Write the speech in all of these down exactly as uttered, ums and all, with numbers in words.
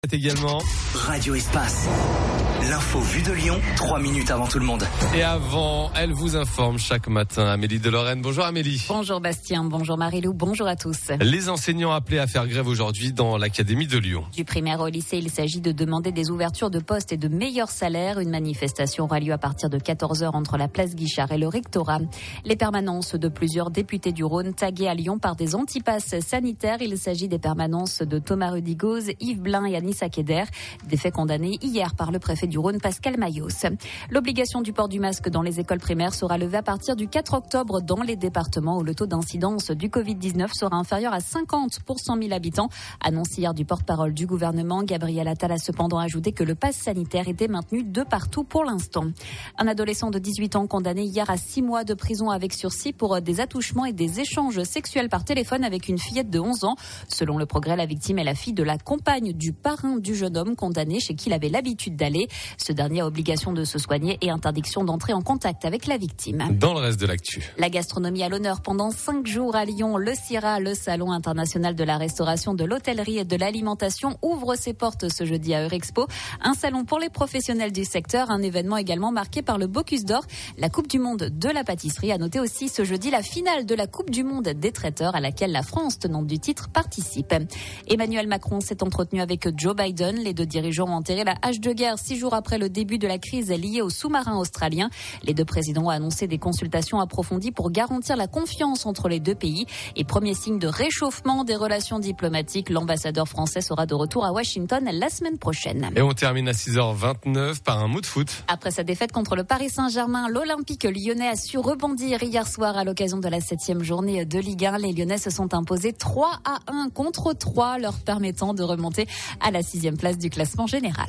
Également Radio Espace. L'info vue de Lyon, trois minutes avant tout le monde. Et avant, elle vous informe chaque matin. Amélie de Lorraine. Bonjour Amélie. Bonjour Bastien, bonjour Marie-Lou, bonjour à tous. Les enseignants appelés à faire grève aujourd'hui dans l'Académie de Lyon. Du primaire au lycée, il s'agit de demander des ouvertures de postes et de meilleurs salaires. Une manifestation aura lieu à partir de quatorze heures entre la place Guichard et le rectorat. Les permanences de plusieurs députés du Rhône taguées à Lyon par des antipasses sanitaires. Il s'agit des permanences de Thomas Rudigoz, Yves Blin et Anissa Keder. Des faits condamnés hier par le préfet du Rhône, Pascal Mayos. L'obligation du port du masque dans les écoles primaires sera levée à partir du quatre octobre dans les départements où le taux d'incidence du covid dix-neuf sera inférieur à cinquante pour cent mille habitants. Annonce hier du porte-parole du gouvernement. Gabriel Attal a cependant ajouté que le pass sanitaire était maintenu de partout pour l'instant. Un adolescent de dix-huit ans condamné hier à six mois de prison avec sursis pour des attouchements et des échanges sexuels par téléphone avec une fillette de onze ans. Selon le Progrès, la victime est la fille de la compagne du parrain du jeune homme condamné chez qui il avait l'habitude d'aller. Ce dernier a obligation de se soigner et interdiction d'entrer en contact avec la victime. Dans le reste de l'actu. La gastronomie à l'honneur pendant cinq jours à Lyon. Le CIRA, le Salon international de la restauration, de l'hôtellerie et de l'alimentation, ouvre ses portes ce jeudi à Eurexpo. Un salon pour les professionnels du secteur. Un événement également marqué par le Bocuse d'Or, la Coupe du Monde de la pâtisserie. À noter aussi ce jeudi la finale de la Coupe du Monde des traiteurs à laquelle la France, tenante du titre, participe. Emmanuel Macron s'est entretenu avec Joe Biden. Les deux dirigeants ont enterré la hache de guerre six jours après le début de la crise liée au sous-marin australien. Les deux présidents ont annoncé des consultations approfondies pour garantir la confiance entre les deux pays. Et premier signe de réchauffement des relations diplomatiques, l'ambassadeur français sera de retour à Washington la semaine prochaine. Et on termine à six heures vingt-neuf par un mot de foot. Après sa défaite contre le Paris Saint-Germain, l'Olympique lyonnais a su rebondir hier soir à l'occasion de la septième journée de Ligue un. Les Lyonnais se sont imposés trois à un contre trois, leur permettant de remonter à la sixième place du classement général.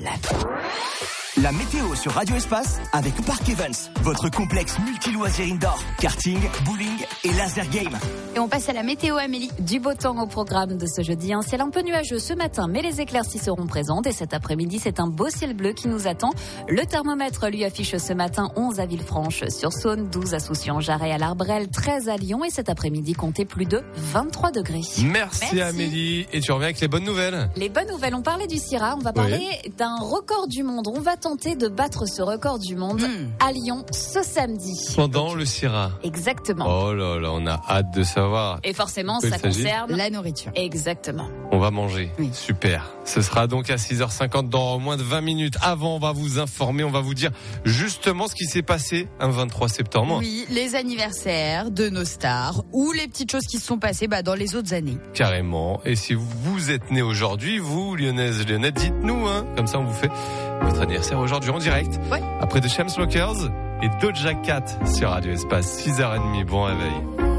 La météo sur Radio Espace avec Park Evans, votre complexe multi-loisirs indoor, karting, bowling et laser game. Et on passe à la météo, Amélie. Du beau temps au programme de ce jeudi. Un ciel un peu nuageux ce matin, mais les éclaircies seront présentes. Et cet après-midi, c'est un beau ciel bleu qui nous attend. Le thermomètre lui affiche ce matin onze à Villefranche-sur-Saône, douze à Soucy-en-Jarret, à l'Arbrel, treize à Lyon. Et cet après-midi, comptez plus de vingt-trois degrés. Merci, Merci Amélie. Et tu reviens avec les bonnes nouvelles. Les bonnes nouvelles, on parlait du CIRA, on va parler oui. d'un record du monde. On va tenter de battre ce record du monde mmh. à Lyon ce samedi. Pendant le CIRA. Exactement. Oh là là, on a hâte de savoir. Et forcément, ça concerne la nourriture. Exactement. On va manger. Oui. Super. Ce sera donc à six heures cinquante dans moins de vingt minutes. Avant, on va vous informer, on va vous dire justement ce qui s'est passé un vingt-trois septembre. Oui, les anniversaires de nos stars ou les petites choses qui se sont passées bah, dans les autres années. Carrément. Et si vous êtes né aujourd'hui, vous, Lyonnaise, Lyonnais, dites-nous, hein. Comme ça, on vous fait votre anniversaire aujourd'hui en direct. Ouais. Après The Chainsmokers et Doja Cat sur Radio Espace. six heures trente. Bon réveil.